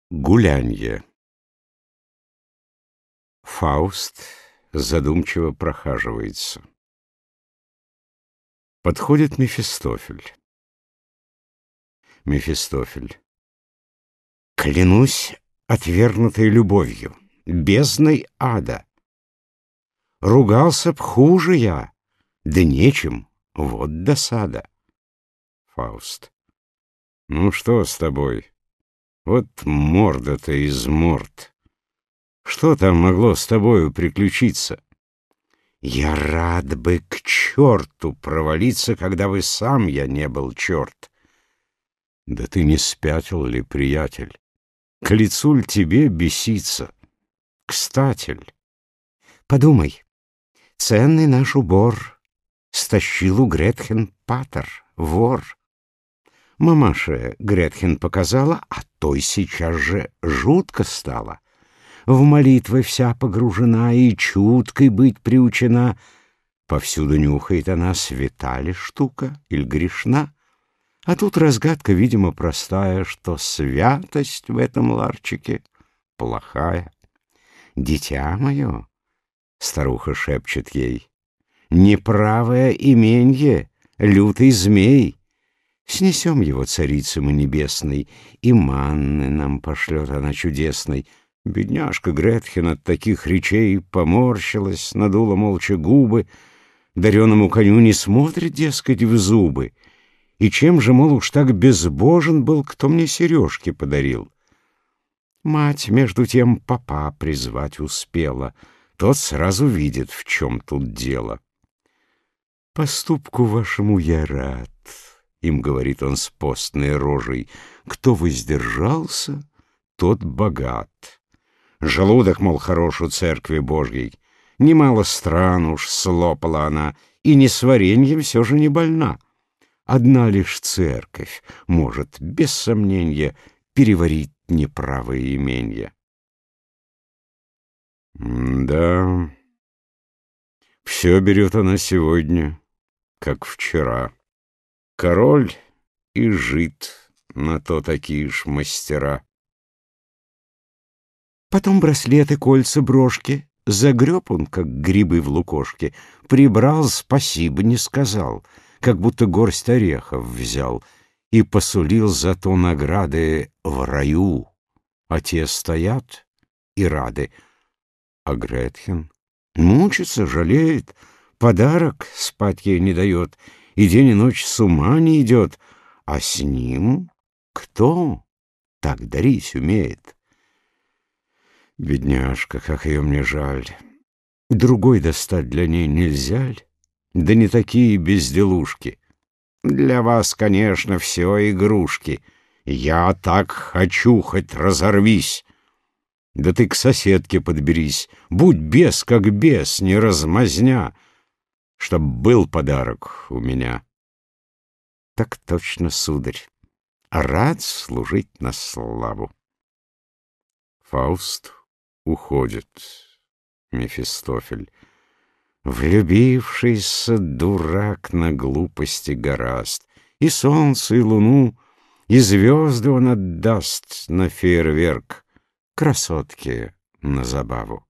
Гулянье. Фауст задумчиво прохаживается. Подходит Мефистофель. Мефистофель. Клянусь отвергнутой любовью, бездной ада. Ругался б хуже я, да нечем, вот досада. Фауст. Ну что с тобой? Вот морда-то из морд. Что там могло с тобою приключиться? Я рад бы к черту провалиться, когда бы сам я не был черт. Да ты не спятил ли, приятель? К лицу ль тебе беситься? Кстати, подумай, ценный наш убор стащил у Гретхен Патер, вор. Мамаше Гретхен показала, а той сейчас же жутко стало. В молитвы вся погружена и чуткой быть приучена. Повсюду нюхает она, свята ли штука или грешна. А тут разгадка, видимо, простая, что святость в этом ларчике плохая. «Дитя мое», — старуха шепчет ей, — «неправое именье, лютый змей. Снесем его царице мы небесной, и манны нам пошлет она чудесной». Бедняжка Гретхен от таких речей поморщилась, надула молча губы, дареному коню не смотрит, дескать, в зубы. И чем же, мол, уж так безбожен был, кто мне сережки подарил? Мать, между тем, папа призвать успела. Тот сразу видит, в чем тут дело. «Поступку вашему я рад», — им говорит он с постной рожей. «Кто воздержался, тот богат». Желудок, мол, хорош у церкви Божьей. Немало стран уж слопала она, и не с вареньем все же не больна. Одна лишь церковь может, без сомнения, переварить неправое именье. Да, все берет она сегодня, как вчера. Король и жид, на то такие ж мастера. Потом браслеты, кольца, брошки. Загреб он, как грибы в лукошке. Прибрал, спасибо не сказал, как будто горсть орехов взял. И посулил зато награды в раю. А те стоят и рады. А Гретхен мучится, жалеет. Подарок спать ей не дает. И день и ночь с ума не идет. А с ним кто так дарить умеет? Бедняжка, как ее мне жаль. Другой достать для ней нельзя ль? Да не такие безделушки. Для вас, конечно, все игрушки. Я так хочу, хоть разорвись. Да ты к соседке подберись. Будь бес, как бес, не размазня, чтоб был подарок у меня. Так точно, сударь. Рад служить на славу. Фауст уходит. Мефистофель. Влюбившийся дурак на глупости гораст. И солнце, и луну, и звезды он отдаст на фейерверк, красотке на забаву.